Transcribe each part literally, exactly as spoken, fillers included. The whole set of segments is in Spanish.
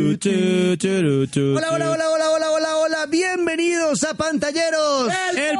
Hola, hola, hola, hola, hola, hola, hola. Bienvenidos a Pantalleros, el, el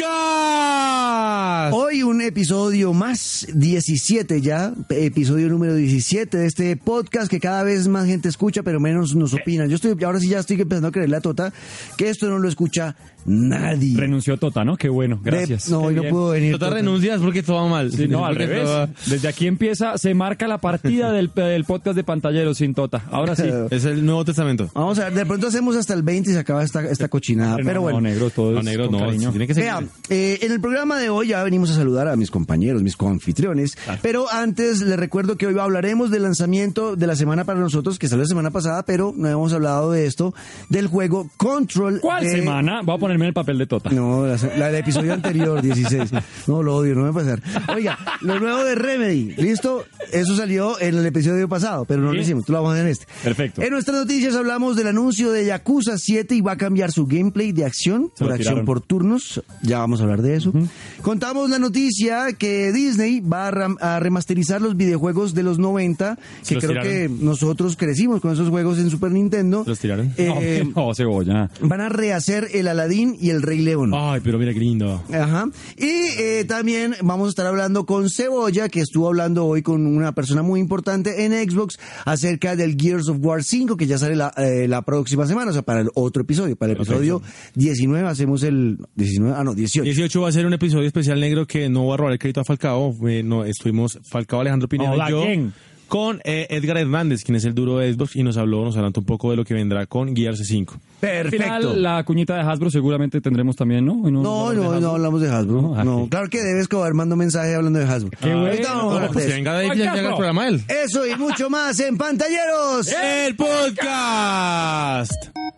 podcast. Hoy un episodio más, diecisiete ya, episodio número diecisiete de este podcast que cada vez más gente escucha, pero menos nos opina. Yo estoy, ahora sí ya estoy empezando a creerle a Tota que esto no lo escucha nadie. Renunció Tota, ¿no? Qué bueno, gracias. De, no, hoy no puedo venir. Tota, Tota renuncias porque todo va mal. Sí, no, al revés. Todo... Desde aquí empieza, se marca la partida del, del podcast de Pantalleros sin Tota. Ahora sí. Es el Nuevo Testamento. Vamos a ver, de pronto hacemos hasta el veinte y se acaba esta, esta cochinada. Pero, pero no, bueno. No, negros, todos. No, negros, no. Tiene que ser. Vea, eh, en el programa de hoy ya venimos a saludar a mis compañeros, mis coanfitriones. Claro. Pero antes les recuerdo que hoy hablaremos del lanzamiento de la semana para nosotros, que salió la semana pasada, pero no hemos hablado de esto, del juego Control. ¿Cuál de... semana? Voy a ponerme en el papel de Tota. No, la, la del episodio anterior, dieciséis. No, lo odio, no me va a pasar. Oiga, lo nuevo de Remedy, ¿listo? Eso salió en el episodio pasado, pero no ¿Sí? lo hicimos, tú lo vamos a hacer en este. Perfecto. En nuestras noticias hablamos del anuncio de Yakuza siete y va a cambiar su gameplay de acción, Se por acción por turnos. Ya vamos a hablar de eso. Uh-huh. Contamos la noticia que Disney va a, ram- a remasterizar los videojuegos de los noventa, que los creo tiraron. que nosotros crecimos con esos juegos en Super Nintendo. ¿Los tiraron? Eh, no, no, cebolla. Van a rehacer el Aladdin y el Rey León. Ay, pero mira qué lindo. Ajá. Y eh, también vamos a estar hablando con Cebolla, que estuvo hablando hoy con una persona muy importante en Xbox acerca del Gears of War cinco, que ya sale la, eh, la próxima semana, o sea, para el otro episodio, para el episodio Perfecto. diecinueve hacemos el diecinueve, ah no, dieciocho. dieciocho va a ser un episodio especial negro que no va a robar el crédito a Falcao, eh, no, estuvimos Falcao, Alejandro Pineda Hola, y yo ¿quién? con eh, Edgar Hernández, quien es el duro de Xbox, y nos habló, nos adelantó un poco de lo que vendrá con Gears cinco. Perfecto. Al final, la cuñita de Hasbro seguramente tendremos también, ¿no? No, no, no, no hablamos de Hasbro. No, no. Claro que debes acabar mando mensaje hablando de Hasbro. Qué bueno. Ahorita vamos a hablar pues de eso. venga de ahí, ya llega el programa él. Eso y mucho más en Pantalleros, el podcast.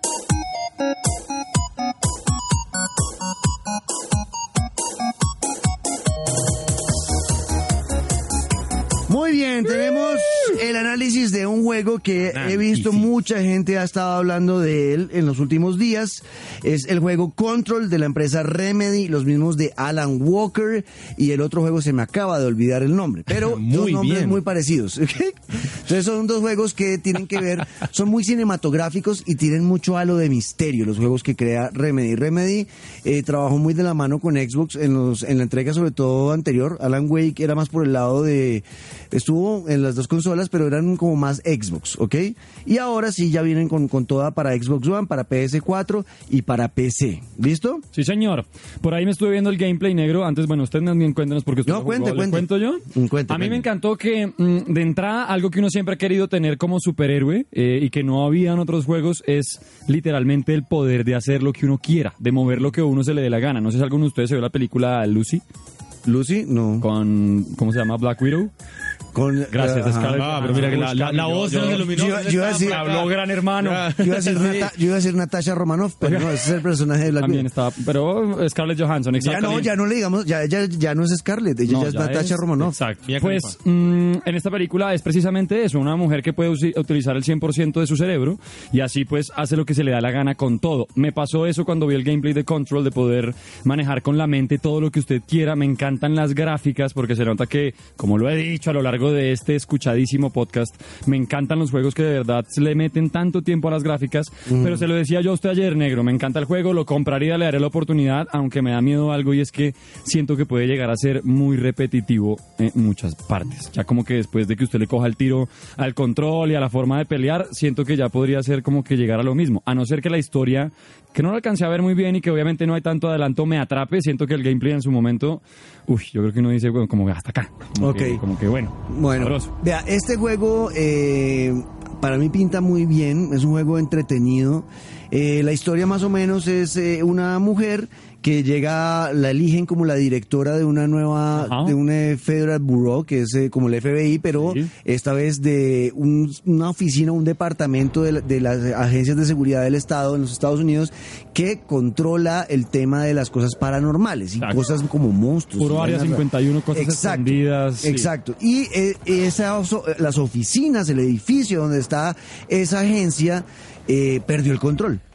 Muy bien, tenemos el análisis de un juego que he visto mucha gente ha estado hablando de él en los últimos días. Es el juego Control de la empresa Remedy, los mismos de Alan Walker, y el otro juego se me acaba de olvidar el nombre, pero dos nombres bien. muy parecidos. Entonces son dos juegos que tienen que ver, son muy cinematográficos y tienen mucho halo de misterio, los juegos que crea Remedy. Remedy eh, trabajó muy de la mano con Xbox en, los, en la entrega sobre todo anterior. Alan Wake era más por el lado de... Estuvo en las dos consolas, pero eran como más Xbox, ¿ok? Y ahora sí, ya vienen con, con toda para Xbox One, para P S cuatro y para P C. ¿Listo? Sí, señor. Por ahí me estuve viendo el gameplay negro. Antes, bueno, ustedes también cuéntenos porque usted no, cuente, cuente. ¿Cuento yo? Cuente, a mí cuente. me encantó que, mmm, de entrada, algo que uno siempre ha querido tener como superhéroe eh, y que no había en otros juegos es literalmente el poder de hacer lo que uno quiera, de mover lo que a uno se le dé la gana. No sé si alguno de ustedes se vio la película Lucy. Lucy, no. Con, ¿cómo se llama? Black Widow. Con, Gracias, uh, Scarlett. Ah, pero mira que la, la, la voz yo, se iluminó. Yo, yo iba a decir, habló Gran Hermano. Yo iba a decir, Nata, yo iba a decir Natasha Romanoff, pero no, ese es el personaje de Black También Widow. estaba, pero Scarlett Johansson, exacto. Ya no, ya no le digamos, ya, ya, ya no es Scarlett, ella no, ya es ya Natasha es, Romanoff. Exacto. Pues mmm, en esta película es precisamente eso, una mujer que puede usi- utilizar el cien por ciento de su cerebro y así pues hace lo que se le da la gana con todo. Me pasó eso cuando vi el gameplay de Control, de poder manejar con la mente todo lo que usted quiera. Me encantan las gráficas porque se nota que, como lo he dicho a lo largo de este escuchadísimo podcast, me encantan los juegos que de verdad le meten tanto tiempo a las gráficas, mm. pero se lo decía yo a usted ayer, negro, me encanta el juego, lo compraría, le daré la oportunidad, aunque me da miedo algo y es que siento que puede llegar a ser muy repetitivo en muchas partes. Ya como que después de que usted le coja el tiro al control y a la forma de pelear, siento que ya podría ser como que llegar a lo mismo, a no ser que la historia, que no lo alcancé a ver muy bien y que obviamente no hay tanto adelanto, me atrape. Siento que el gameplay en su momento, uy, yo creo que uno dice, bueno, como que hasta acá. Como okay. que, como que bueno. Bueno, sabroso. Vea, este juego eh, para mí pinta muy bien, es un juego entretenido. Eh, la historia más o menos es eh, una mujer que llega, la eligen como la directora de una nueva, Ajá. de un Federal Bureau, que es eh, como el F B I, pero sí. esta vez de un, una oficina, un departamento de, de las agencias de seguridad del Estado en los Estados Unidos que controla el tema de las cosas paranormales y Exacto. cosas como monstruos. Puro Área cincuenta y uno, cosas exacto, escondidas. Sí. Exacto. Y eh, esa, las oficinas, el edificio donde está esa agencia, eh, perdió el control.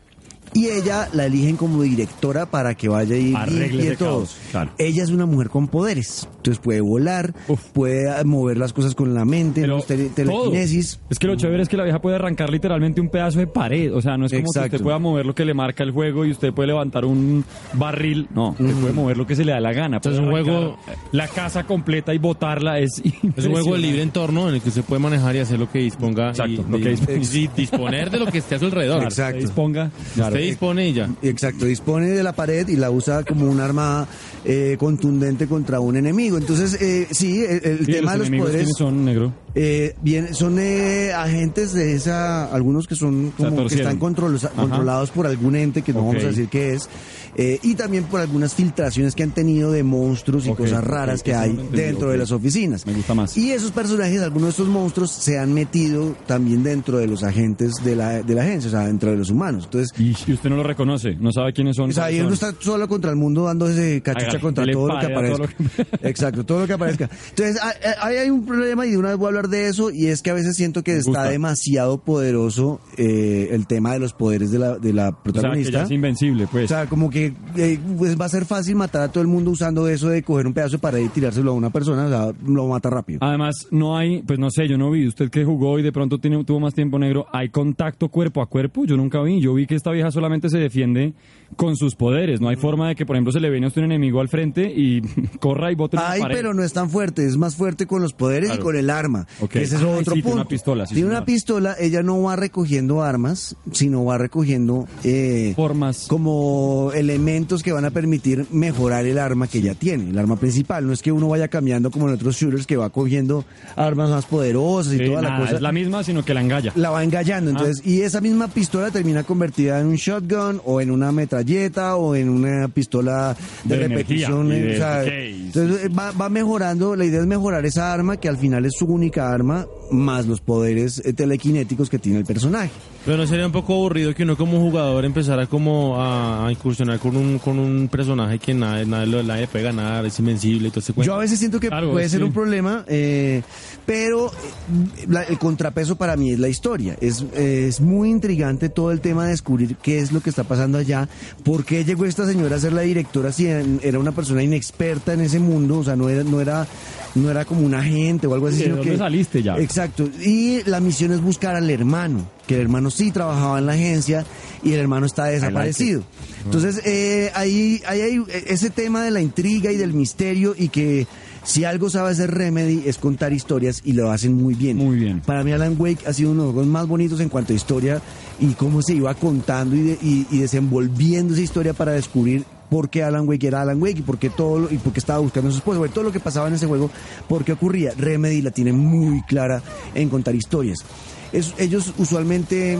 y ella la eligen como directora para que vaya y limpie todo. Claro. Ella es una mujer con poderes, entonces puede volar, Uf. puede mover las cosas con la mente, Pero tele- telequinesis. todo. Es que lo chévere es que la vieja puede arrancar literalmente un pedazo de pared. O sea, no es como Exacto. que usted pueda mover lo que le marca el juego y usted puede levantar un barril. No, usted Mm. puede mover lo que se le da la gana. Entonces, Puede un juego- arrancar la casa completa y botarla. Es, Es un juego de libre entorno en el que se puede manejar y hacer lo que disponga. Exacto, y, lo que y- disponga. y disponer de lo que esté a su alrededor. Exacto. Disponga. Usted dispone y ya. Exacto, dispone de la pared y la usa como un arma eh, contundente contra un enemigo. Entonces, eh, sí, el, el Sí, tema de los enemigos, poderes ¿quiénes son, negro? eh, bien, son eh, agentes de esa, algunos que son sea, como que torcieron. están control- controlados por algún ente que no Ok. vamos a decir qué es, eh, y también por algunas filtraciones que han tenido de monstruos y Ok, cosas ok, raras que eso hay no lo entendí, dentro ok. de las oficinas. Me gusta más. Y esos personajes, algunos de estos monstruos, se han metido también dentro de los agentes de la, de la agencia, o sea, dentro de los humanos. Entonces, Y, y usted no lo reconoce, no sabe quiénes son. o sea, ahí cuáles uno son. está solo contra el mundo dándose cachucha Hágale, contra dele todo lo que pared a todo aparezca. lo que- Exacto, todo lo que aparezca. Entonces, hay- hay, hay un problema y de una vez voy a hablar de eso, y es que a veces siento que Me está gusta. demasiado poderoso eh, el tema de los poderes de la, de la O sea, que protagonista. ya es invencible, pues. O sea, como que eh, pues va a ser fácil matar a todo el mundo usando eso de coger un pedazo de pared y tirárselo a una persona, o sea, lo mata rápido. Además, no hay, pues no sé, yo no vi, usted que jugó y de pronto tiene, tuvo más tiempo, negro, ¿hay contacto cuerpo a cuerpo? Yo nunca vi, yo vi que esta vieja solamente se defiende con sus poderes, no hay forma de que, por ejemplo, se le viene a usted un enemigo al frente y corra y bote una Ay, pared. pero no es tan fuerte, es más fuerte con los poderes Claro. y con el arma. Ok. Ese es Ay, otro sí, punto. tiene una pistola, sí, Tiene señor. una pistola, ella no va recogiendo armas, sino va recogiendo eh, Formas. como elementos que van a permitir mejorar el arma que ella tiene, el arma principal. No es que uno vaya cambiando como en otros shooters que va cogiendo armas más poderosas y Sí, toda la nada, cosa. es la misma, sino que la engalla. La va engallando, entonces, Ah. y esa misma pistola termina convertida en un shotgun o en una metralleta o en una pistola de, De energía repetición. y de- o sea, ok, entonces sí, sí. Va, va mejorando, la idea es mejorar esa arma que al final es su única arma, más los poderes eh, telequinéticos que tiene el personaje. Pero no sería un poco aburrido que uno como jugador empezara como a, a incursionar con un con un personaje que nadie, nadie, lo- nadie puede ganar, es invencible y todo ese cuento. Yo a veces siento que Claro, puede ser sí. un problema, eh, pero eh, la- el contrapeso para mí es la historia. Es, es muy intrigante todo el tema de descubrir qué es lo que está pasando allá, por qué llegó esta señora a ser la directora si en- era una persona inexperta en ese mundo, o sea, no era, no era, no era como un agente o algo así. ¿De sino dónde que, saliste ya? Exacto. Y la misión es buscar al hermano, que el hermano sí trabajaba en la agencia y el hermano está desaparecido. Entonces, eh, ahí, ahí hay ese tema de la intriga y del misterio, y que si algo sabe hacer Remedy es contar historias, y lo hacen muy bien. Muy bien. Para mí Alan Wake ha sido uno de los juegos más bonitos en cuanto a historia y cómo se iba contando y, de- y, y desenvolviendo esa historia para descubrir por qué Alan Wake era Alan Wake y por qué todo lo- y por qué estaba buscando a su esposa, bueno, todo lo que pasaba en ese juego, por qué ocurría. Remedy la tiene muy clara en contar historias. Es- ellos usualmente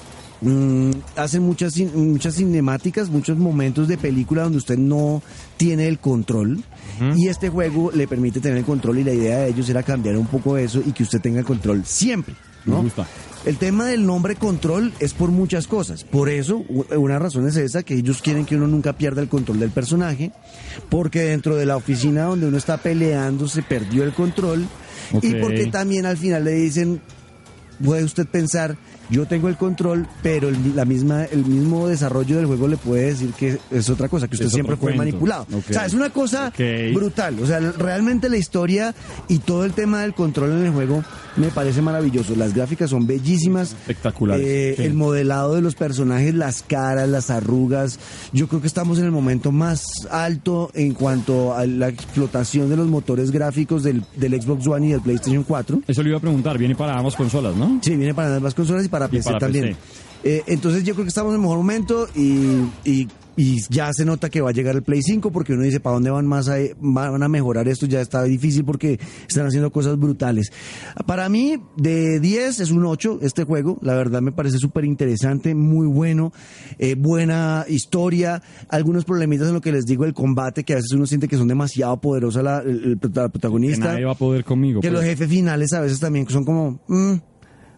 mm, hacen muchas cin- muchas cinemáticas, muchos momentos de película donde usted no tiene el control, y este juego le permite tener el control, y la idea de ellos era cambiar un poco eso y que usted tenga el control siempre, ¿no? Me gusta. El tema del nombre control es por muchas cosas. Por eso, u- una razón es esa, que ellos quieren que uno nunca pierda el control del personaje, porque dentro de la oficina donde uno está peleando se perdió el control, Ok. y porque también al final le dicen, puede usted pensar, yo tengo el control, pero el, la misma, el mismo desarrollo del juego le puede decir que es otra cosa, que usted Es siempre otro fue cuento. manipulado. Ok. O sea, es una cosa Ok. brutal. O sea, realmente la historia y todo el tema del control en el juego me parece maravilloso. Las gráficas son bellísimas. Espectaculares. Eh, Sí. El modelado de los personajes, las caras, las arrugas. Yo creo que estamos en el momento más alto en cuanto a la explotación de los motores gráficos del, del Xbox One y del PlayStation cuatro. Eso le iba a preguntar, viene para ambas consolas, ¿no? Sí, viene para ambas consolas y para P C para también. P C. Eh, entonces yo creo que estamos en el mejor momento, y, y, y ya se nota que va a llegar el Play cinco, porque uno dice, ¿para dónde van más a, van a mejorar esto? Ya está difícil porque están haciendo cosas brutales. Para mí, de diez es un ocho este juego. La verdad me parece súper interesante, muy bueno, eh, buena historia. Algunos problemitas en lo que les digo, el combate, que a veces uno siente que son demasiado poderosas la, el- el- la Que protagonista. nadie va a poder conmigo. Que pues. los jefes finales a veces también son como... mm,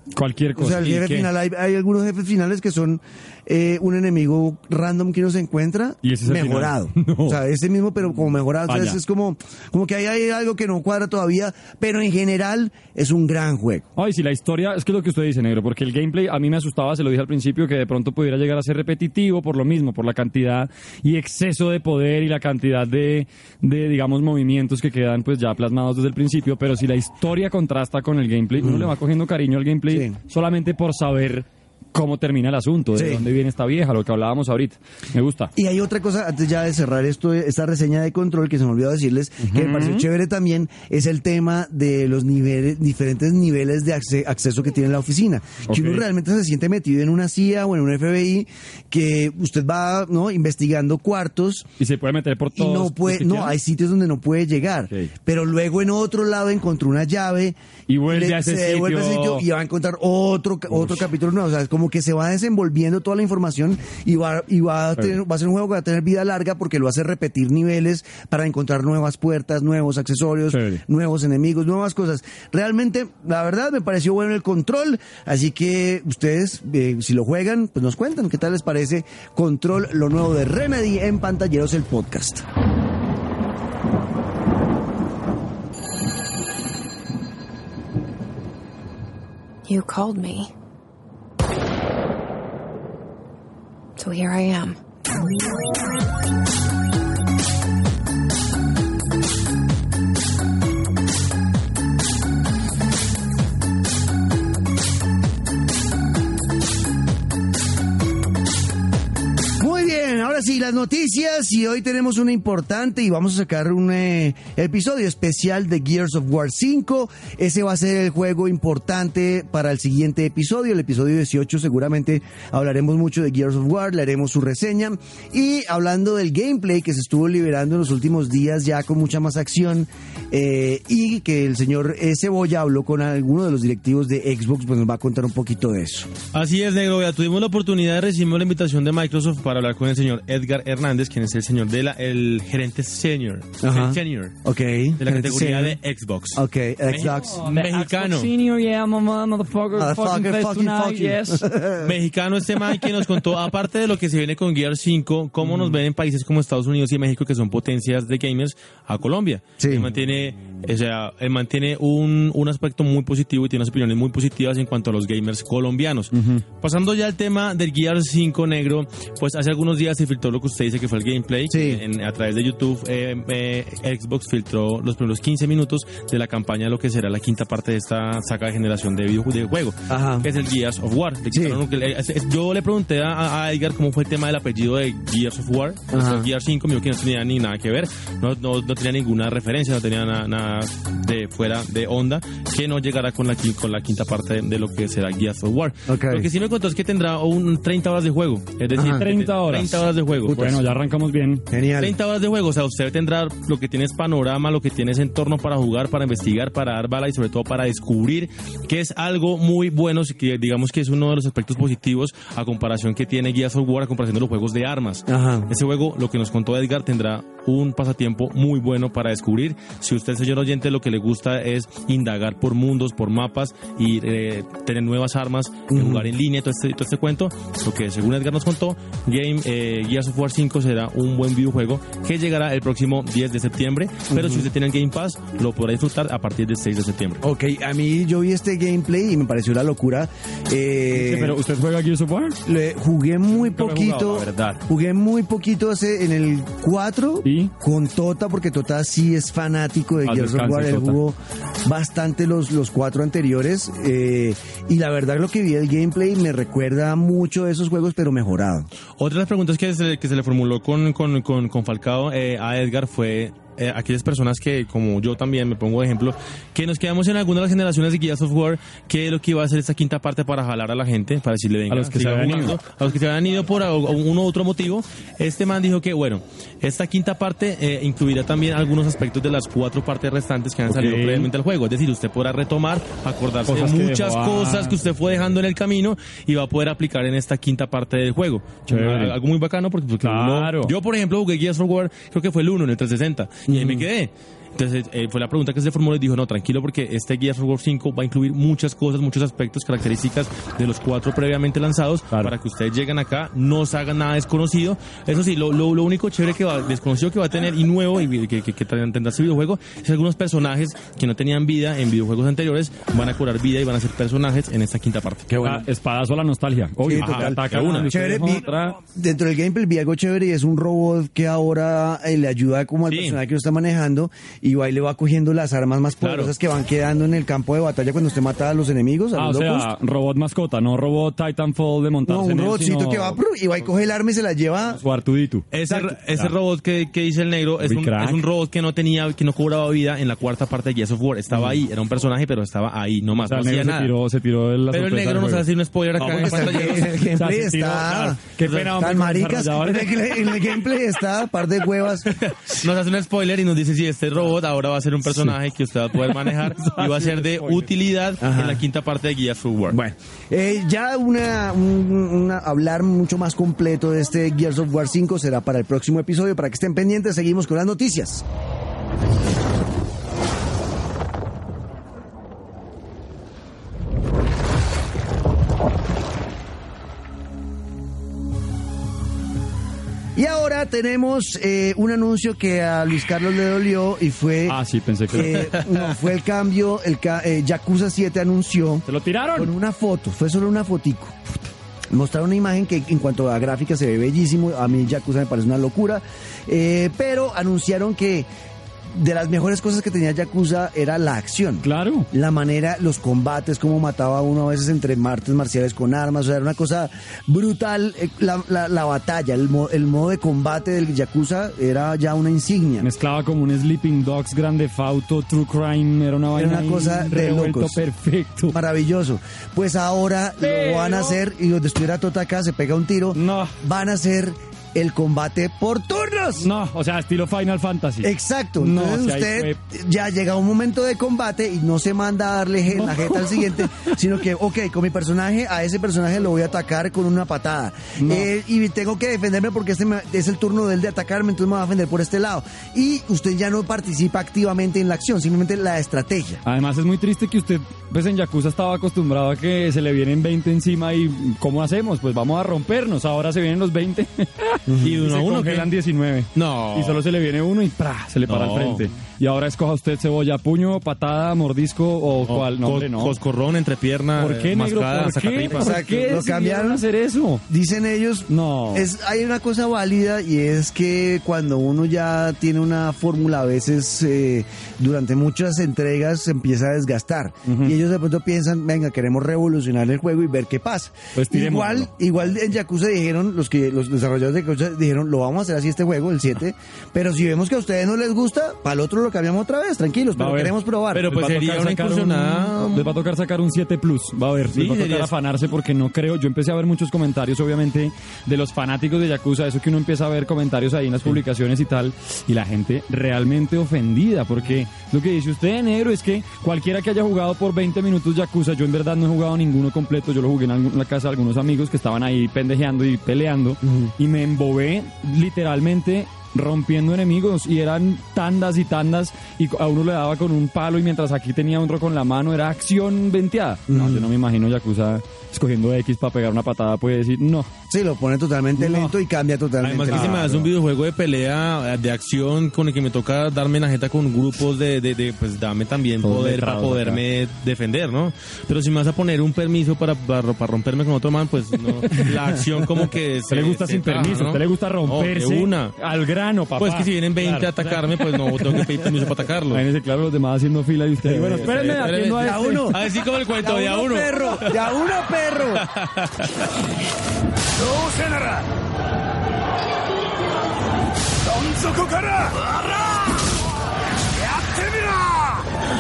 Cualquier cosa. O sea, el jefe qué? final, hay, hay algunos jefes finales que son eh, un enemigo random que uno se encuentra ¿Y ese es el mejorado. final? No. O sea, ese mismo, pero como mejorado. Entonces Vaya. es como, como que ahí hay algo que no cuadra todavía, pero en general es un gran juego. Ay, si la historia, es que es lo que usted dice, negro, porque el gameplay a mí me asustaba, se lo dije al principio, que de pronto pudiera llegar a ser repetitivo por lo mismo, por la cantidad y exceso de poder y la cantidad de, de digamos, movimientos que quedan pues ya plasmados desde el principio, pero si la historia contrasta con el gameplay, uno le va cogiendo cariño al gameplay Sí. solamente por saber cómo termina el asunto, de Sí. dónde viene esta vieja, lo que hablábamos ahorita. Me gusta. Y hay otra cosa, antes ya de cerrar esto, esta reseña de Control, que se me olvidó decirles, que me pareció chévere también, es el tema de los niveles, diferentes niveles de acce- acceso que tiene la oficina. Ok. Que uno realmente se siente metido en una C I A o en un F B I, que usted va, ¿no?, investigando cuartos, Y se puede meter por y todos. no puede, los que no, quieran. hay sitios donde no puede llegar. Ok. Pero luego en otro lado encontró una llave. Y vuelve le- a ese se devuelve sitio. al sitio y va a encontrar otro, ca- otro capítulo nuevo. O sea, es como que se va desenvolviendo toda la información y va, y va a tener, va a ser un juego que va a tener vida larga porque lo hace repetir niveles para encontrar nuevas puertas, nuevos accesorios, Chévere. nuevos enemigos, nuevas cosas. Realmente, la verdad, me pareció bueno el Control. Así que ustedes, eh, si lo juegan, pues nos cuentan qué tal les parece Control, lo nuevo de Remedy en Pantalleros, el podcast. You called me. So here I am. Muy bien, ahora sí, las noticias, y hoy tenemos una importante y vamos a sacar un eh, episodio especial de Gears of War cinco. Ese va a ser el juego importante para el siguiente episodio, el episodio dieciocho. Seguramente hablaremos mucho de Gears of War, le haremos su reseña, y hablando del gameplay que se estuvo liberando en los últimos días ya con mucha más acción, eh, y que el señor eh, Cebolla habló con alguno de los directivos de Xbox, pues nos va a contar un poquito de eso. Así es, negro. Ya tuvimos la oportunidad de recibir la invitación de Microsoft para hablar con el señor Edgar Hernández, quien es el señor de la, el gerente senior, Ajá. senior Ok. de la categoría Senior. de Xbox. Ok, Xbox. Oh, Mexicano. Senior, yeah, mama, motherfucker, Motherfucker, fucking face fucking tonight, fuck you. yes. Mexicano este man que nos contó, aparte de lo que se viene con Gear cinco, cómo nos ven en países como Estados Unidos y México, que son potencias de gamers, a Colombia. Sí. Él mantiene, o sea, él mantiene un, un aspecto muy positivo y tiene unas opiniones muy positivas en cuanto a los gamers colombianos. Pasando ya al tema del Gear cinco, negro, pues hace algunos días se filtró lo que usted dice que fue el gameplay. Sí. Que en- a través de YouTube, eh, eh, Xbox filtró los primeros quince minutos de la campaña de lo que será la quinta parte de esta saga de generación de videojuego, Ajá. que es el Gears of War. Le Sí. quitaron lo que le- es- es- yo le pregunté a, a Edgar cómo fue el tema del apellido de Gears of War. Ajá. Gears cinco, me dijo que no tenía ni nada que ver, no, no, no tenía ninguna referencia, no tenía na- nada de fuera de onda, que no llegará con la, qui- con la quinta parte de, de lo que será Gears of War. Ok. Lo que sí me contó es que tendrá un treinta horas de juego, es decir, Ajá. treinta horas. treinta horas de juego. Bueno, ya arrancamos bien. Genial. treinta horas de juego, o sea, usted tendrá lo que tiene es panorama, lo que tiene es entorno para jugar, para investigar, para dar bala y sobre todo para descubrir, que es algo muy bueno, que digamos que es uno de los aspectos positivos a comparación que tiene Gears of War, a comparación de los juegos de armas. Ajá. Ese juego, lo que nos contó Edgar, tendrá un pasatiempo muy bueno para descubrir. Si usted, señor oyente, lo que le gusta es indagar por mundos, por mapas y eh, tener nuevas armas, uh-huh. jugar en línea, todo este, todo este cuento, lo que según Edgar nos contó, Game eh, Gears of War cinco será un buen videojuego que llegará el próximo diez de septiembre, pero uh-huh. si usted tiene el Game Pass, lo podrá disfrutar a partir del seis de septiembre. Ok, a mí yo vi este gameplay y me pareció la locura. Eh, Sí, pero ¿usted juega Gears of War? Le jugué muy Nunca lo he poquito, jugado, la verdad. jugué muy poquito hace, en el cuatro ¿Y? con Tota, porque Tota sí es fanático de Al Gears of descanso, War, él Tota. jugó bastante los, los cuatro anteriores, eh, y la verdad lo que vi del gameplay me recuerda mucho de esos juegos, pero mejorado. Otra de las preguntas que se, que se le formuló con, con, con, con Falcao eh, a Edgar fue eh, aquellas personas que, como yo también me pongo de ejemplo, que nos quedamos en algunas de las generaciones de Gears of War, que es lo que iba a hacer esta quinta parte para jalar a la gente, para decirle venga, A los que sigan se habían jugando, ido. a los que se habían ido por uno u otro motivo. Este man dijo que, bueno, esta quinta parte eh, incluirá también algunos aspectos de las cuatro partes restantes que han Ok. salido previamente al juego. Es decir, usted podrá retomar, acordarse Cosas de que muchas dejó, ah. cosas que usted fue dejando en el camino y va a poder aplicar en esta quinta parte del juego. Chévere. Algo muy bacano porque, porque Claro. uno- yo, por ejemplo, jugué Gears of War, creo que fue el uno en el trescientos sesenta, y ahí me quedé. Entonces eh, fue la pregunta que se le formuló y dijo, no, tranquilo, porque este Gears of War cinco va a incluir muchas cosas, muchos aspectos, características de los cuatro previamente lanzados, claro, para que ustedes lleguen acá, no se hagan nada desconocido. Eso sí, lo, lo, lo único chévere que va, desconocido que va a tener y nuevo y que, que, que tendrá este videojuego es algunos personajes que no tenían vida en videojuegos anteriores, van a cobrar vida y van a ser personajes en esta quinta parte. Qué bueno. Ah, espadazo a la nostalgia. Obvio, sí, ajá, ataca una. Chévere, vi, dentro del gameplay vi algo chévere y es un robot que ahora eh, le ayuda como al sí. personaje que lo está manejando y va y le va cogiendo las armas más poderosas, claro, que van quedando en el campo de batalla cuando usted mata a los enemigos, a ah, los o locos. sea, robot mascota, no robot Titanfall de montarse. No, un en él, robotcito sino... que va y va y coge el arma y se la lleva. Su Artudito. Ese, ese ah. robot que, que dice el negro es un, es un robot que no tenía, que no cobraba vida en la cuarta parte de Gears of War. Estaba mm. ahí, era un personaje, pero estaba ahí nomás. O sea, no hacía nada. Se tiró, se tiró de la pero el negro nos hace un spoiler acá. No, en pantalla. El gameplay está. Claro. Qué pena, tan maricas. En el, en el gameplay está, par de huevas. Nos hace un spoiler y nos dice si este robot ahora va a ser un personaje sí. que usted va a poder manejar y va a ser de utilidad Ajá. en la quinta parte de Gears of War. Bueno, eh, ya una, un, una hablar mucho más completo de este Gears of War cinco será para el próximo episodio. Para que estén pendientes, seguimos con las noticias. Y ahora tenemos eh, un anuncio que a Luis Carlos le dolió y fue... Ah, sí, pensé que... Eh, no, fue el cambio, el eh, Yakuza siete anunció... ¿Se lo tiraron? Con una foto, fue solo una fotico. Mostraron una imagen que en cuanto a gráfica se ve bellísimo, a mí Yakuza me parece una locura, eh, pero anunciaron que de las mejores cosas que tenía Yakuza era la acción. Claro. La manera, los combates, cómo mataba uno a veces entre artes marciales con armas, o sea, era una cosa brutal. La, la, la batalla, el, mo, el modo de combate del Yakuza era ya una insignia. Mezclaba como un Sleeping Dogs, Grande Auto, True Crime, era una vaina. Era una cosa de locos. Perfecto. Maravilloso. Pues ahora Pero... lo van a hacer, y donde estuviera Totaka se pega un tiro, no. van a hacer el combate por turnos. No, o sea, estilo Final Fantasy. Exacto. Entonces no, si usted fue... ya llega un momento de combate y no se manda a darle no. la jeta al siguiente, sino que, ok, con mi personaje, a ese personaje lo voy a atacar con una patada. No. Eh, y tengo que defenderme porque este me, es el turno de él de atacarme, entonces me va a defender por este lado. Y usted ya no participa activamente en la acción, simplemente la estrategia. Además es muy triste que usted, pues en Yakuza estaba acostumbrado a que se le vienen veinte encima y ¿cómo hacemos? Pues vamos a rompernos, ahora se vienen los veinte. Y de uno a uno congelan diecinueve. No. Y solo se le viene uno y ¡pra! Se le para no. al frente. Y ahora escoja usted cebolla, puño, patada, mordisco o oh, cuál. No, hombre, no. Coscorrón, entrepierna, ¿por qué, negro? mascada, ¿Por qué? ¿Por qué lo cambiaron a hacer eso? Dicen ellos, no. Es, hay una cosa válida y es que cuando uno ya tiene una fórmula, a veces eh, durante muchas entregas se empieza a desgastar. Uh-huh. Y ellos de pronto piensan, venga, queremos revolucionar el juego y ver qué pasa. Pues igual, igual en Yakuza dijeron, los que los desarrolladores de Yakuza dijeron, lo vamos a hacer así este juego, el siete, pero si vemos que a ustedes no les gusta, para el otro lo cambiamos otra vez, tranquilos, pero queremos probar. Pero pues sería una incursionada. Un, les va a tocar sacar un siete plus, va a ver, sí, les va a tocar afanarse porque no creo, yo empecé a ver muchos comentarios obviamente de los fanáticos de Yakuza, eso que uno empieza a ver comentarios ahí en las sí. publicaciones y tal, y la gente realmente ofendida, porque lo que dice usted, negro, es que cualquiera que haya jugado por veinte minutos Yakuza, yo en verdad no he jugado ninguno completo, yo lo jugué en la casa de algunos amigos que estaban ahí pendejeando y peleando, uh-huh. y me embobé literalmente rompiendo enemigos y eran tandas y tandas y a uno le daba con un palo y mientras aquí tenía otro con la mano, era acción venteada. Mm. No, yo no me imagino Yakuza escogiendo X para pegar una patada, puede decir no. Sí, lo pone totalmente no. lento y cambia totalmente. Además que se me hace un videojuego de pelea, de acción, con el que me toca darme la jeta con grupos de, de, de pues dame también Todo poder para poderme acá. defender, ¿no? Pero si me vas a poner un permiso para, para, para romperme con otro man, pues no, la acción como que... Se, le gusta se sin traja, permiso, ¿no? ¿Te le gusta romperse oh, una. al grano, papá? Pues que si vienen veinte claro, a atacarme, pues no tengo que pedir permiso para atacarlos. Imagínense, claro, los demás haciendo fila y ustedes. Bueno, espérenme, atiendo a este. uno. A ver si como el cuento, de a uno. Perro, de a uno, perro. ¡No se narra! ¡Donzoku kara! ¡Yattemira!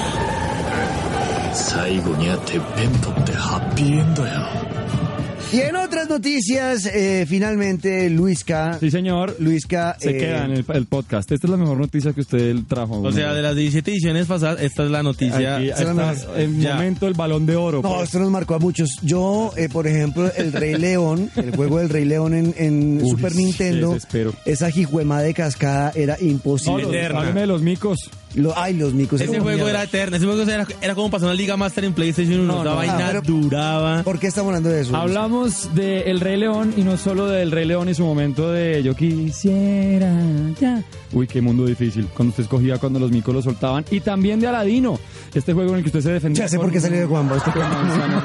最後にはてっぺん取ってハッピーエンドや。Y en otras noticias, eh, finalmente, Luisca... Sí, señor. Luisca... Se eh, queda en el, el podcast. Esta es la mejor noticia que usted trajo. O sea, de las diecisiete ediciones pasadas, esta es la noticia. Aquí, esta es el ya. momento, el balón de oro. No, pues. Esto nos marcó a muchos. Yo, eh, por ejemplo, el Rey León, el juego del Rey León en, en Uy, Super Nintendo, esa jijuema de cascada era imposible. No, háblame de los micos. Lo, ay, los micos. Ese eran juego mierda. era eterno. Ese juego era, era como pasar una Liga Master en PlayStation uno. No, la no, vaina ah, pero- duraba. ¿Por qué estamos hablando de eso? Hablamos de El Rey León y no solo del Rey León y su momento de yo quisiera ya. Uy, qué mundo difícil. Cuando usted escogía cuando los micos lo soltaban. Y también de Aladino. Este juego en el que usted se defendía. Ya sé con- por qué salió de Juanba. Usted con manzanas,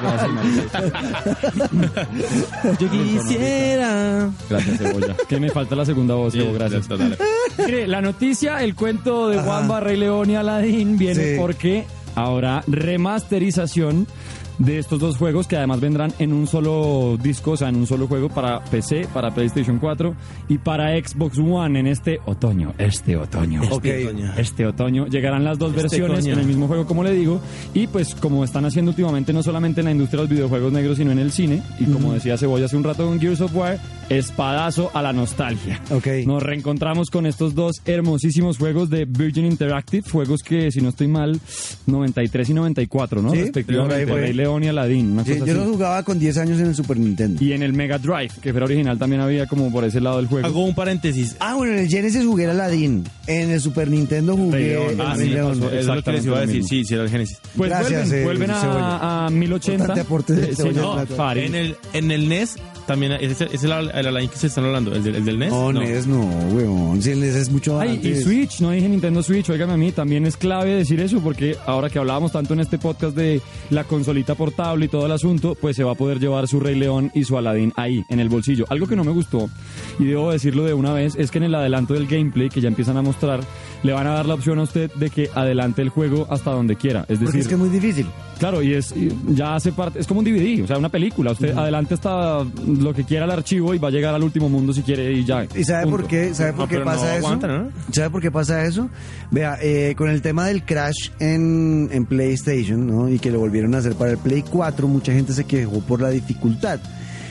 gracias, marica. Yo quisiera. Gracias, Cebolla. Que me falta la segunda voz, Cebo, gracias. Ya está, dale. Mire, la noticia, el cuento de Ajá. Juanba, Rey León y Aladín viene Sí. porque habrá remasterización de estos dos juegos que además vendrán en un solo disco, o sea, en un solo juego para P C, para PlayStation cuatro y para Xbox One en este otoño, este otoño. Ok. Este otoño llegarán las dos Este versiones coño. en el mismo juego, como le digo, y pues como están haciendo últimamente no solamente en la industria de los videojuegos negros, sino en el cine, y como decía Cebolla hace un rato con Gears of War, espadazo a la nostalgia. Ok. Nos reencontramos con estos dos hermosísimos juegos de Virgin Interactive, juegos que, si no estoy mal, noventa y tres y noventa y cuatro, ¿no? Sí, Respectivamente, por ahí fue. Rey León y Aladín, una Sí, cosa yo así. los jugaba con diez años en el Super Nintendo. Y en el Mega Drive, que fuera original, también había como por ese lado del juego. Hago un paréntesis. Ah, bueno, en el Genesis jugué el Aladdin. En el Super Nintendo Rey jugué León. el Ah, Rey sí, León. pasó. Eso es lo que les iba a Exactamente decir. lo Sí, sí, era el Genesis. Pues Gracias, vuelven, eh, vuelven Cebolla. a, a mil ochenta. Bastante aporte de Eh, sí, Cebolla no, en la- Farid. En el, en el N E S también, ese es el, el Aladdin que se están hablando, el del, el del N E S. No, N E S no, weón. Si el N E S es mucho Ay, antes. y Switch, no dije Nintendo Switch, óigame a mí, también es clave decir eso porque ahora que hablábamos tanto en este podcast de la consolita portable y todo el asunto, pues se va a poder llevar su Rey León y su Aladdin ahí, en el bolsillo. Algo que no me gustó, y debo decirlo de una vez, es que en el adelanto del gameplay que ya empiezan a mostrar, le van a dar la opción a usted de que adelante el juego hasta donde quiera. Es Porque decir, es que es muy difícil. claro, y es y ya hace parte, es como un D V D, o sea, una película. Usted adelante hasta lo que quiera el archivo y va a llegar al último mundo si quiere y ya. ¿Y sabe Punto. por qué? ¿Sabe por No, qué pero pasa no eso? aguanta, ¿no? ¿Sabe por qué pasa eso? Vea, eh, con el tema del crash en, en PlayStation, ¿no? Y que lo volvieron a hacer para el Play cuatro, mucha gente se quejó por la dificultad.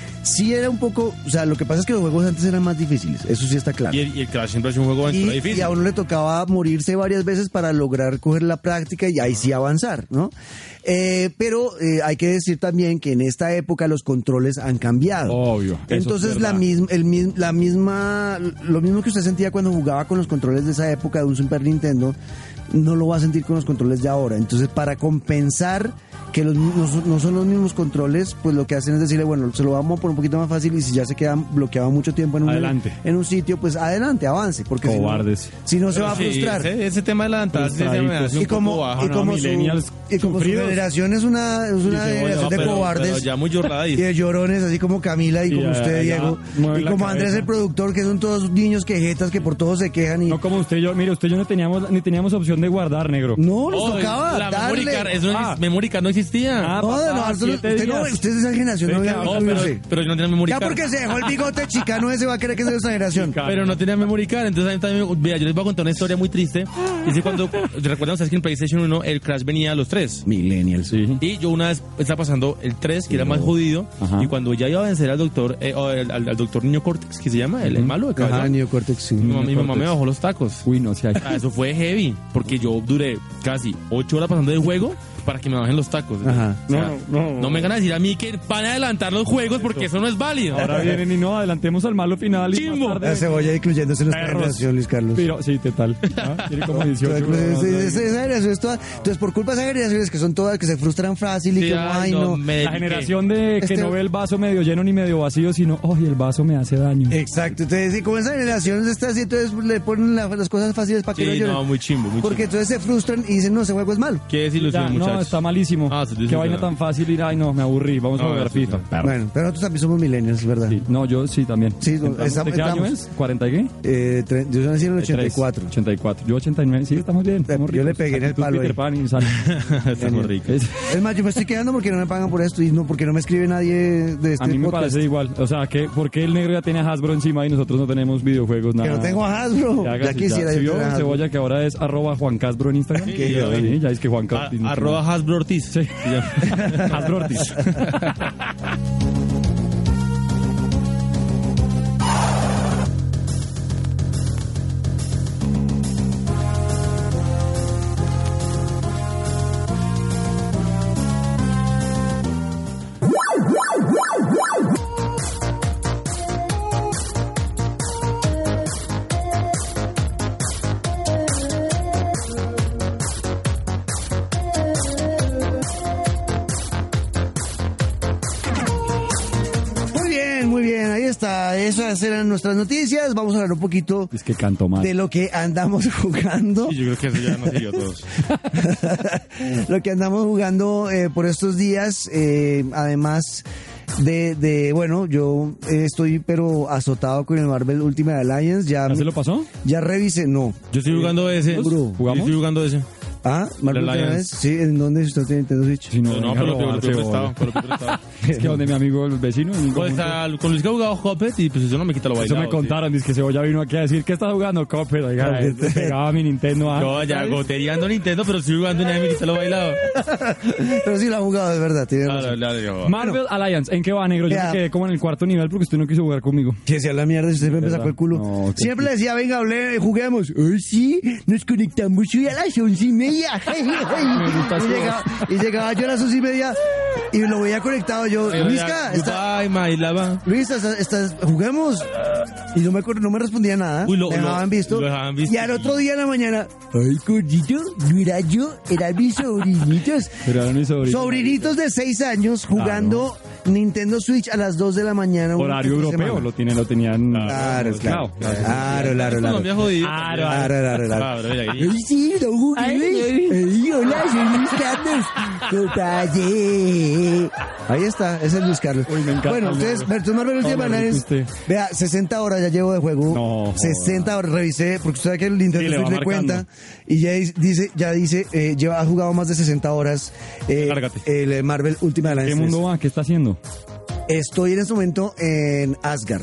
Sí era un poco, o sea, lo que pasa es que los juegos antes eran más difíciles, eso sí está claro. Y el, y el Crash siempre ha sido un juego Y, aventura difícil. y a uno le tocaba morirse varias veces para lograr coger la práctica y ahí sí avanzar, ¿no? Eh, pero eh, hay que decir también que en esta época los controles han cambiado. Obvio, eso es Entonces la, verdad. misma, el, mis- la misma, lo mismo que usted sentía cuando jugaba con los controles de esa época de un Super Nintendo, no lo va a sentir con los controles de ahora. Entonces, para compensar que los, no, son- no son los mismos controles, pues lo que hacen es decirle, bueno, se lo vamos a poner un poquito más fácil y si ya se queda bloqueado mucho tiempo en un, Adelante. en un sitio, pues adelante, avance, porque si no- Cobardes. si no, se Pero va a sí, frustrar. Ese, ese tema de la adelantada sí se me hace un Y como, poco bajo. y ¿no? como, su, Millennials y como su sufridos. generación es una, es una Y Cebolla, generación No, de pero- cobardes pero ya muy llorada y y de llorones, así como Camila y, Y como ya- usted, ya Diego, mueve y la como Andrés cabeza. el productor, que son todos niños quejetas que por todo se quejan y... No como usted y yo, mire, usted y yo no teníamos, ni teníamos opción de guardar, negro. No, nos Oh, tocaba la darle. memory card, eso no Ah. exist- memory card no existía. Ah, No, papá, no, nosotros- siete usted, no, días. usted es de esa generación, no Sí, había claro, No, no, pero, sé. pero yo no tenía memory Ya card. porque se dejó el bigote chicano ese va a querer que sea de esa generación. Chica- Pero no tenía memory card, entonces a mí también, vea, yo les voy a contar una historia muy triste. Y es cuando, recuerdan ustedes que en PlayStation uno el Crash venía a los tres. Millennials. Sí. Y yo una vez estaba pasando el tres, que era más jodido, Ajá. y cuando ya iba a vencer al doctor, eh, o al, al- al doctor Niño Cortex, que se llama, el, el malo de Ajá, cabeza, Neo Cortex, sí. mi, mamá- mi mamá Cortex. me bajó los tacos. Uy, no, si hay. Ah, eso fue heavy, porque yo duré casi ocho horas pasando el juego para que me bajen los tacos. Ajá. O sea, No, no, no. no me van a decir a mí que van a adelantar los juegos porque eso no es válido. Ahora vienen y no, adelantemos al malo final. Y Chimbo. más tarde- La cebolla incluyéndose en nuestra Perros. generación, Luis Carlos. Pero, sí, ¿qué tal? ¿Ah? Tiene como dieciocho. Entonces, weón. esa- esa generación es toda- entonces, por culpa de esas generaciones que son todas, que se frustran fácil y Sí, que, ay, ay, no. me La dediqué. generación de que Este- no ve el vaso medio lleno ni medio vacío, sino, ¡ay, el vaso me hace daño! Exacto, entonces, y como esa generación está así, entonces le ponen la- las cosas fáciles para que no Sí, lloren. no, muy chimbo, muy Porque chimbo. entonces se frustran y dicen, no, ese juego es malo. Qué desilusión, Ya, muchachos. no, está malísimo. Ah, sí, sí, Qué sí, vaina claro. tan fácil ir, ay, no, me aburrí, vamos a No, jugar sí, FIFA. sí. Perro. Bueno, pero nosotros también somos millennials, ¿verdad? Sí, no, yo sí también. Sí, no, Entramos- estamos- ¿De qué año estamos. es? ¿cuarenta y qué? Eh, tre- yo nací en el ochenta y cuatro. ochenta y cuatro. Yo ochenta y nueve. Sí, estamos bien. estamos Yo le ricos. pegué en el Actitud palo Peter ahí. Pan y sal. Está muy rico. Es- Es más, yo me estoy quedando porque no me pagan por esto y no porque no me escribe nadie de este A mí me podcast. parece igual. O sea, que ¿por qué el negro ya tiene a Hasbro encima y nosotros no tenemos videojuegos? Nada. Que no tengo a Hasbro. Ya, Ya, hágase, quisiera ya. ¿Sí yo vio, tener a Hasbro. Cebolla, que ahora es arroba Juan Casbro en Instagram? Sí, Sí, ya, sí, ya es que Juan A- Casbro. arroba Hasbro Ortiz. Sí. Hasbro Ortiz. está, esas eran nuestras noticias. Vamos a hablar un poquito Es que canto mal. de lo que andamos jugando. Y yo creo que eso ya nos siguió a todos. Lo que andamos jugando eh, por estos días, eh, además de, de, bueno, yo eh, estoy pero azotado con el Marvel Ultimate Alliance. Ya, ¿Ya se lo pasó? ya revisé, no. Yo estoy jugando ese. Bro, Yo ¿jugamos? estoy jugando ese. Ah, Marvel The Ultimate Alliance. Alliance. Sí, ¿en dónde usted tiene Nintendo Switch? Si no, No, venga a pero lo pido robarse, prestado. bola. pero lo pido prestado. Es que donde mi amigo el vecino. el Pues conjunto- está, con Luis que ha jugado Hoppet y pues eso no me quita lo Eso bailado. me contaron, dice que Cebolla vino aquí a decir que está jugando Copper. Oiga, eh, le pegaba a mi Nintendo. ah. Yo ya goteando Nintendo, pero estoy jugando y nadie me quita lo bailado. Pero sí lo ha jugado, de verdad. Tiene Claro, razón. claro, yo- Marvel Alliance, ¿en qué va, negro? Yo Vea. me quedé como en el cuarto nivel porque usted no quiso jugar conmigo. Que sea la mierda, si siempre me ¿Verdad? sacó el culo. No, qué siempre le decía, venga, hablé, juguemos. Ay, sí, nos conectamos hoy a las once y media. gusta y, eso. llegaba, y llegaba yo a las once y media y lo veía conectado. Yo, Pero Luisca, ya, está, goodbye, my lava. Luis, estás, estás- juguemos. Y no me, acuerdo- no me respondía nada. Uy, lo- me dejaban lo- visto. lo dejaban visto. Y al otro día en la mañana, ay, gordito, no era yo, eran mis sobrinitos. Pero eran mis sobrinos. Sobrinitos de seis años jugando Nintendo Switch a las dos de la mañana. una Horario vez por europeo, semana. lo, tiene, lo tenían. Claro, claro. Claro, claro, claro. Colombia jodido. Claro, Claro, claro, claro. Claro, mira ahí. Ay, sí, no jugué. Ay, hola, soy Luis Carlos. ¿Qué pase? Ahí está, ese es Luis Carlos. Uy, me encanta Bueno, el ustedes, nombre. Versus Marvel Ultimate Hombre, Alliance, usted. vea, sesenta horas ya llevo de juego. No, joda. sesenta horas, revisé, porque usted sabe que el Nintendo Sí, le va Switch le marcando. cuenta, y ya dis- dice, ya dice, eh, lleva, ha jugado más de sesenta horas eh, Lárgate. el eh, Marvel Ultimate ¿Qué Alliance. mundo va? ¿Qué está haciendo? Estoy en este momento en Asgard.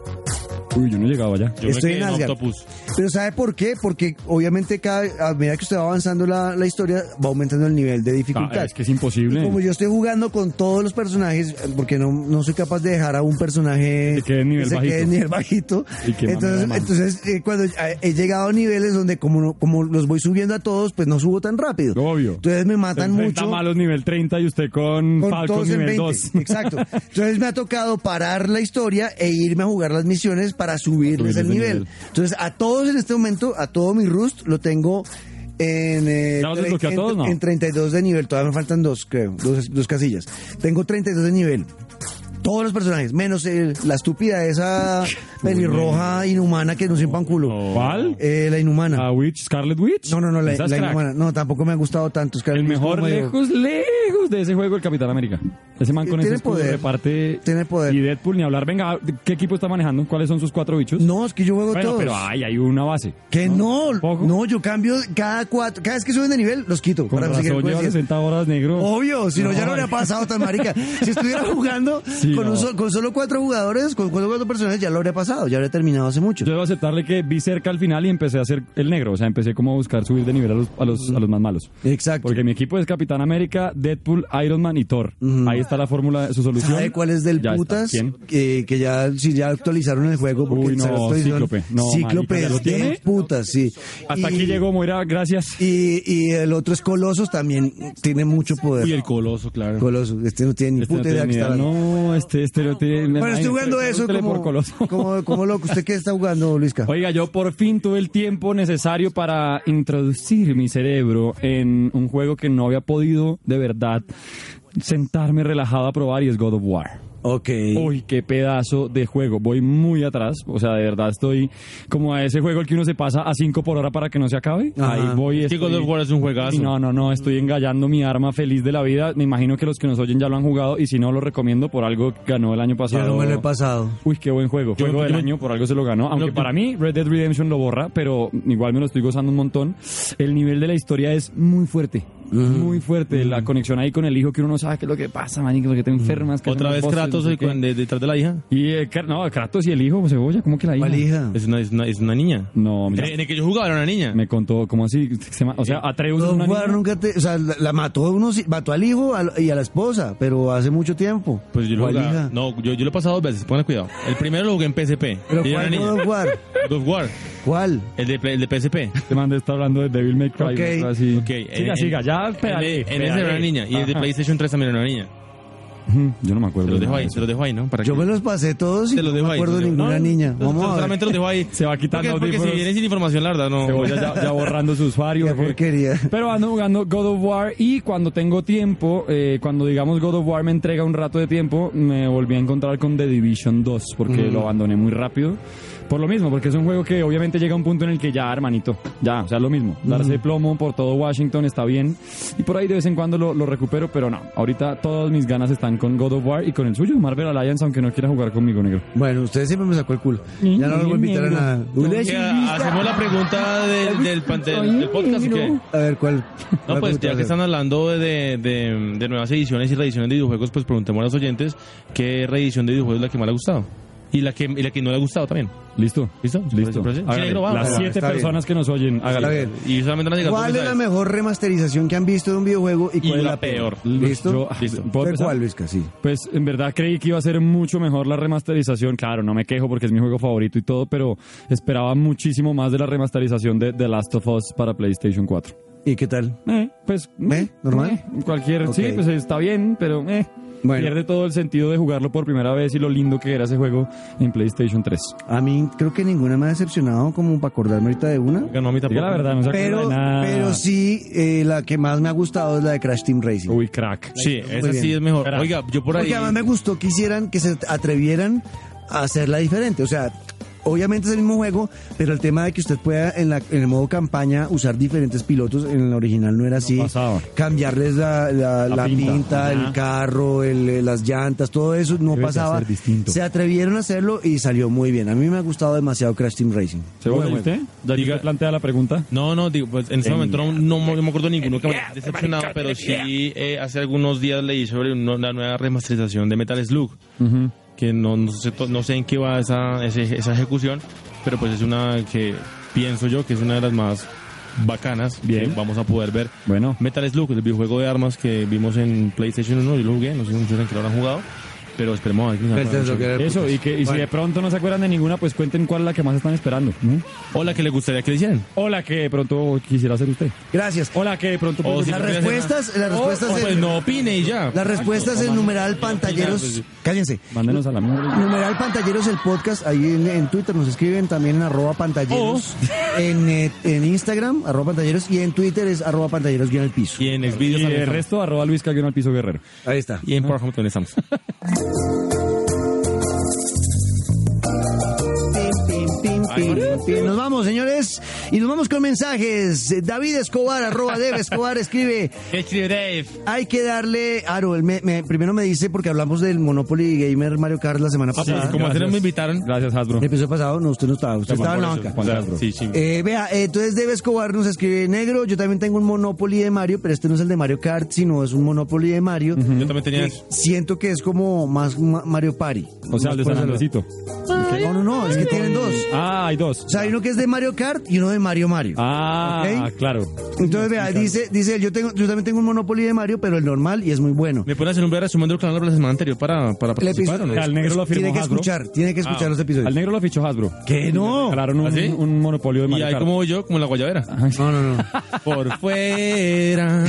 Uy, yo no he llegado allá. Yo Estoy me quedé en en Asgard. Octopus. Pero ¿sabe por qué? Porque obviamente cada, a medida que usted va avanzando la, la historia, va aumentando el nivel de dificultad. Ah, es que es imposible. Y como yo estoy jugando con todos los personajes, porque no, no soy capaz de dejar a un personaje Que quede en nivel que se quede bajito. en nivel bajito. Y que mame Entonces, la mano. entonces eh, cuando eh, he llegado a niveles donde como, no- como los voy subiendo a todos, pues no subo tan rápido. Obvio. Entonces me matan Se enfrenta mucho. malos nivel treinta y usted con, Con Falcon todos en nivel veinte. dos. Exacto. Entonces me ha tocado parar la historia e irme a jugar las misiones para subirles Subirles el de nivel. nivel. Entonces a todos en este momento, a todo mi Rust, lo tengo en, eh, ¿Ya los tre- desbloqueó a en- todos, no? en treinta y dos de nivel. Todavía me faltan dos, creo, dos, dos casillas. Tengo treinta y dos de nivel. Todos los personajes, menos el- la estúpida esa pelirroja inhumana que no siempre un culo. ¿Cuál? Eh, la inhumana. ¿A Witch? ¿Scarlet Witch? No, no, no, la, Esa es la crack. inhumana. No, tampoco me ha gustado tanto. Es que El es mejor como medio- lejos, lejos de ese juego, el Capitán América. Ese man con Tiene ese escudo poder. reparte. Tiene poder. Y Deadpool, ni hablar. Venga, ¿qué equipo está manejando? ¿Cuáles son sus cuatro bichos? No, es que yo juego bueno, todos. pero ay, hay una base. Que no, ¿Poco? no, yo cambio cada cuatro, cada vez que suben de nivel, los quito. Con para razón seguir lleva creciendo. sesenta horas, negro. Obvio, si no, ya no No. habría pasado tan marica. Si estuviera jugando Sí, con, un no. so- con solo cuatro jugadores, con cuatro, cuatro personajes, ya lo habría pasado, ya habría terminado hace mucho. Yo debo aceptarle que vi cerca al final y empecé a hacer el negro. O sea, empecé como a buscar subir de nivel a los, a los, a los más malos. Exacto. Porque mi equipo es Capitán América, Deadpool, Iron Man y Thor. Ahí está la fórmula, su solución. ¿Sabe cuál es del Ya está. putas? ¿Quién? Que, que ya, sí, ya actualizaron el juego. Porque Uy, no, se lo estoy diciendo. Cíclope. No, Cíclope marica, ¿ya lo es del tiene? putas, sí. Hasta Y- aquí llegó Moira, gracias. Y, y el otro es Colosos, también tiene mucho poder. Uy, el coloso, claro. Coloso, este no tiene ni Este no puta tiene idea que ni está idea. hablando. No, este, este no tiene. Bueno, estoy jugando eso Pregúntele como, por Coloso. como, como loco. ¿Usted qué está jugando, Luisca? Oiga, yo por fin tuve el tiempo necesario para introducir mi cerebro en un juego que no había podido de verdad sentarme relajado a probar y es God of War. Ok. Uy, qué pedazo de juego. Voy muy atrás. O sea, de verdad estoy como a ese juego el que uno se pasa a cinco por hora para que no se acabe. Ajá. Ahí voy. Es que estoy- God of War es un juegazo. Y No, no, no. Estoy engallando mi arma feliz de la vida. Me imagino que los que nos oyen ya lo han jugado y si no, lo recomiendo. Por algo ganó el año Yo pasado. no me lo he pasado. Uy, qué buen juego. Yo- Juego yo- del año, por algo se lo ganó. Aunque yo- para mí Red Dead Redemption lo borra, pero igual me lo estoy gozando un montón. El nivel de la historia es muy fuerte. Muy fuerte. La conexión ahí con el hijo que uno no sabe qué es lo que pasa, man, que lo que te enfermas. que Otra no vez bosses, Kratos no sé y qué. con- de- detrás de la hija. Y eh, Kr- no, Kratos y el hijo, Cebolla, ¿cómo que la hija? ¿Cuál hija? Es una, es una, es una niña. No, En, mira, en el que yo jugaba era una niña. me contó, ¿cómo así? Se ma- o sea, Atreus es God una of War niña. nunca te, o sea, la, la mató uno, sí, mató al hijo al- y a la esposa, pero hace mucho tiempo. Pues yo lo ¿Cuál jugaba. hija? No, yo, yo lo he pasado dos veces, ponle cuidado. El primero lo jugué en P S P. Pero y era ¿cuál una God niña. of War? God of War. ¿Cuál? El de, Play- el de P S P. Este man está hablando de Devil May Cry. Ok. ¿no? Así. Ok, Siga, en- siga, ya En, pedale, en ese pedale. era una niña. Y el de Ajá. PlayStation tres también era una niña. Ujú, Yo no me acuerdo. Se los de dejo nada ahí, de se eso. los dejo ahí, ¿no? Para Yo que- me los pasé todos y Te los no dejo me ahí. acuerdo de te los dejo- ninguna no, niña. no, Vamos a ver. solamente los dejo ahí. Se va quitando Porque, porque si audífonos. vienen sin información, la verdad, no. Cebolla ya, ya borrando su usuario. Qué ¿o qué? porquería. Pero ando jugando God of War y cuando tengo tiempo, eh, cuando digamos God of War me entrega un rato de tiempo, me volví a encontrar con The Division dos porque lo abandoné muy rápido. Por lo mismo, porque es un juego que obviamente llega a un punto en el que ya, hermanito, ya, o sea, lo mismo. Darse plomo por todo Washington está bien y por ahí de vez en cuando lo, lo recupero, pero no. Ahorita todas mis ganas están con God of War y con el suyo, Marvel Alliance, aunque no quiera jugar conmigo, negro. Bueno, usted siempre me sacó el culo. Ya no lo voy a invitar a nada. ¿Qué, ¿Hacemos la pregunta del, del, pan- del- del podcast o qué? A ver, ¿cuál? No, cuál pues pregunta ya va a que hacer? están hablando de, de, de nuevas ediciones y reediciones de videojuegos, pues preguntemos a los oyentes qué reedición de videojuegos es la que más le ha gustado. Y la que, y la que no le ha gustado también. ¿Listo? ¿Listo? Listo. ¿Parece? Sí, Hágale. negro, vamos. Las Está siete bien. personas que nos oyen, hágale. Está bien. Y solamente van a llegar ¿Cuál dos es la mensajes. mejor remasterización que han visto de un videojuego y Y cuál es la la peor? peor. ¿Listo? Yo- Listo. ¿puedo ¿De empezar? cuál, Vizca? Sí. Pues en verdad creí que iba a ser mucho mejor la remasterización. Claro, no me quejo porque es mi juego favorito y todo, pero esperaba muchísimo más de la remasterización de The Last of Us para PlayStation cuatro. ¿Y qué tal? Eh, pues... ¿Eh? ¿Normal? eh, cualquier... Ok. Sí, pues está bien, pero... Eh, Bueno. Pierde todo el sentido de jugarlo por primera vez y lo lindo que era ese juego en PlayStation tres. A mí creo que ninguna me ha decepcionado como para acordarme ahorita de una. No, a mí Diga tampoco. la verdad, no se acuerda Pero, de nada. pero sí, eh, la que más me ha gustado es la de Crash Team Racing. Uy, crack. Sí, Muy esa bien. sí es mejor. Espera. Oiga, yo por ahí... Porque además me gustó que hicieran, que se atrevieran a hacerla diferente. O sea, obviamente es el mismo juego, pero el tema de que usted pueda en, la, en el modo campaña usar diferentes pilotos, en el original no era así. pasaba. Cambiarles la, la, La la pinta. pinta, Ajá. el carro, el, las llantas, todo eso no Debe de pasaba. ser distinto. Se atrevieron a hacerlo y salió muy bien. A mí me ha gustado demasiado Crash Team Racing. ¿Se Muy vuelve bueno. usted? Ya Diga- diga, plantea la pregunta. No, no, digo, pues en ese momento no, no, me- no me acuerdo ninguno que me haya decepcionado, pero sí eh, hace algunos días leí sobre una, una nueva remasterización de Metal Slug, Ujú. que no, no, sé, to- no sé en qué va esa, ese- esa ejecución, pero pues es una que pienso yo que es una de las más bacanas Bien. que vamos a poder ver. Bueno. Metal Slug, el videojuego de armas que vimos en PlayStation uno, yo lo jugué, no sé si muchos en que lo habrán jugado, pero esperemos a ver qué nos Metal acuerdan. Slug era- Eso, y, que, y si de pronto no se acuerdan de ninguna, pues cuenten cuál es la que más están esperando. ¿no? O la que le gustaría que le hicieran. O la que de pronto quisiera hacer usted. Gracias. O la que de pronto... O pues, si Las no quiere hacer respuestas, las O- respuestas, o, en- pues no opine y ya. las respuestas en numeral pantalleros. pues, Cállense. Mándenos a la mierda. Numeral Pantalleros, el podcast, ahí en, en Twitter nos escriben también en arroba pantalleros, en, eh, en Instagram, arroba pantalleros, y en Twitter es arroba pantalleros guión el piso. Y en Y Xvideos también el estamos. resto, arroba Luis Caguión al piso guerrero. Ahí está. Y en Powerhome también estamos. Pim, pim, pim, pim, pim. Nos vamos, señores, y nos vamos con mensajes. David Escobar, arroba Dave Escobar, escribe, ¿Qué escribe Dave? hay que darle, Aro, él me, me- primero me dice, porque hablamos del Monopoly Gamer Mario Kart la semana Ah, pasada. pues, como gracias. ayer me invitaron. Gracias, Hasbro. El episodio pasado, no, usted no estaba, usted estaba en la Por banca. eso, o sea, Hasbro. sí, sí. Eh, vea, eh, entonces Debe Escobar nos escribe, negro, yo también tengo un Monopoly de Mario, pero este no es el de Mario Kart, sino es un Monopoly de Mario. Yo también tenía que eso. siento que es como más ma- Mario Party. O sea, el de San Andresito. No, no, no, es que tienen dos. Ah, hay dos. O sea, hay uno que es de Mario Kart y uno de Mario Mario. Ah, Ok. claro. Entonces, vea, dice, dice él, yo tengo, yo también tengo un Monopoly de Mario, pero el normal y es muy bueno. ¿Me pueden hacer un breve resumen de lo que hablaron la semana anterior para, para El participar episodio- o no? Al negro lo firmó Tiene que Hasbro. escuchar, tiene que escuchar Ah, los episodios. Al negro lo fichó Hasbro. ¿Qué? No. Regalaron un, ¿Ah, sí? un monopolio de Y Mario ahí Kart. como voy yo, como la guayabera. No, no, no. Por fuera.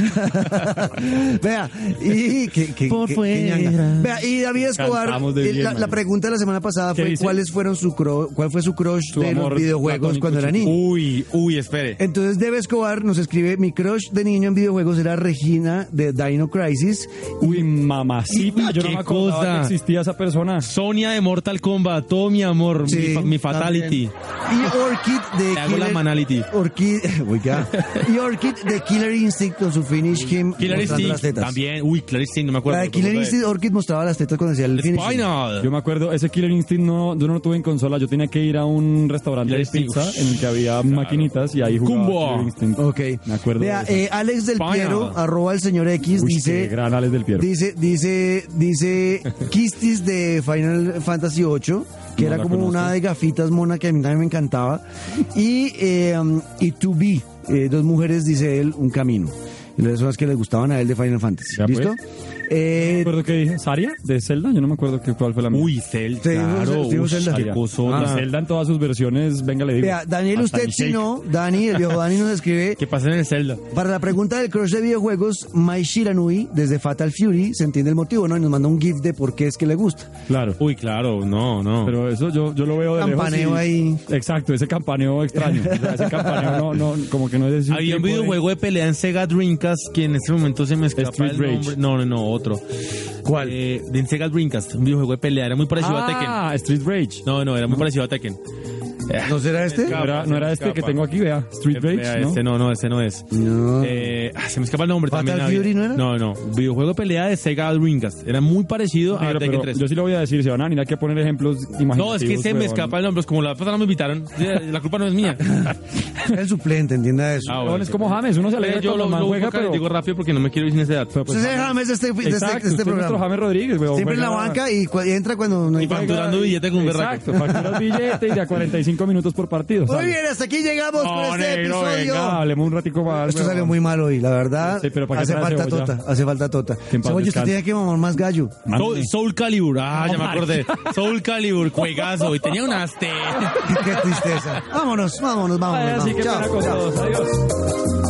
Vea, y que, que, Por que- que fuera. ñanga. Vea, y David Escobar, Cantamos de eh, bien, la, man. la pregunta de la semana pasada ¿Qué fue dice? cuáles fueron su cro- cuál fue su crush Su de los amor videojuegos platónico cuando era chiquito. niño. Uy, uy, espere. Entonces Debe Escobar nos escribe, mi crush de niño en videojuegos era Regina de Dino Crisis. Uy, mamacita. Uy, Yo no qué me acordaba cosa. que existía esa persona. Sonia de Mortal Kombat, todo mi amor, Sí, mi, fa- mi fatality. también. Y Orchid de Te hago la manality. Orchid, oiga. Y Orchid de Killer Instinct con su Finish Him Killer mostrando las Instinct tetas. también. Uy, Killer Instinct, no me acuerdo. La de Killer Instinct, Orchid mostraba las tetas cuando hacía el Finish Him. Spinal. Yo me acuerdo, ese Killer Instinct no, yo no lo tuve en consola. Yo tenía que ir a un restaurante Killer de Instinct. pizza en el que había maquinitas y ahí jugaba Kumbo. Killer Instinct. Ok. Me acuerdo Vea, de eso. eh, Alex del Spinal. Piero, arroba el señor X, Uy, qué dice... gran Alex del Piero. Dice, dice, dice Kistis de Final Fantasy ocho, que No era la como conozco. una de gafitas mona que a mí también me encantaba. Y, eh, um, y To Be, eh, dos mujeres, dice él, un camino. Y las son las que le gustaban a él de Final Fantasy. Ya, ¿Listo? pues. Eh, No me acuerdo qué dije. ¿Saria? ¿De Zelda? Yo no me acuerdo qué, cuál fue la mía. Uy, Zelda, Sí, claro. sí, Uy, Zelda. qué Saria. cosota. Ah, Zelda en todas sus versiones, venga, le digo. vea, Daniel, Hasta usted mi si shake. no, Dani, el viejo Dani nos escribe... ¿Qué pasa en el Zelda? Para la pregunta del crush de videojuegos, Mai Shiranui, desde Fatal Fury, se entiende el motivo, ¿no? Y nos manda un gif de por qué es que le gusta. Claro. Uy, claro, no, no. Pero eso yo, yo lo veo de Campaneo lejos. y- ahí. Exacto, ese campaneo extraño. O sea, ese campaneo no, no, como que no es... Había un videojuego de pelea en Sega Dreamcast que en este momento se me escapa Street el Rage. nombre. No, no, no, otro. ¿Cuál? Eh, de en Sega Dreamcast, un videojuego de pelea, era muy parecido a Tekken. Ah, Street Rage. No, no, era muy parecido a Tekken. ¿No será este? No era, no era este que escapa. tengo aquí, vea. Street Eh, Rage, vea, ¿no? Este no, no, este no es. No. Eh, ah, se me escapa el nombre ¿Fatal también. había. Fury no era? No, no. Videojuego de pelea de Sega Dreamcast. Era muy parecido a Pero, Tekken pero tres. yo sí lo voy a decir, se van a venir aquí a poner ejemplos imaginativos. No, es que se me huevón. escapa el nombre. Es como la pasada no me invitaron. La culpa no es mía. El suplente, entienda eso. Ah, Huevón, es como James, uno se alegra yo cuando lo, el man lo juega, busco acá y pero... digo rápido porque no me quiero ir sin ese dato. pero pues, Usted es James de este, de este, exacto, de este usted es nuestro programa. James Rodríguez, huevón. Siempre en la Juega- banca y, cu- y entra cuando no hay Y facturando billete con un berraco. Exacto, facturas billete y de a cuarenta y cinco minutos por partido. Muy sale. bien, hasta aquí llegamos No, con este negro, episodio. venga, hablemos un ratico más. Esto huevón. salió muy mal hoy, la verdad. Sí, pero ¿para qué hace trae falta cebolla? tota, hace falta tota. Que en paz Cebolla, usted descanse. tiene que mamar más gallo. Soul, Soul Calibur, ah, ya me No, acordé. Soul Calibur, juegazo. Y tenía unas te. Qué tristeza. Vámonos, vámonos, vámonos. Ay, así vámonos. que Chao, pena con chao. todos. Adiós.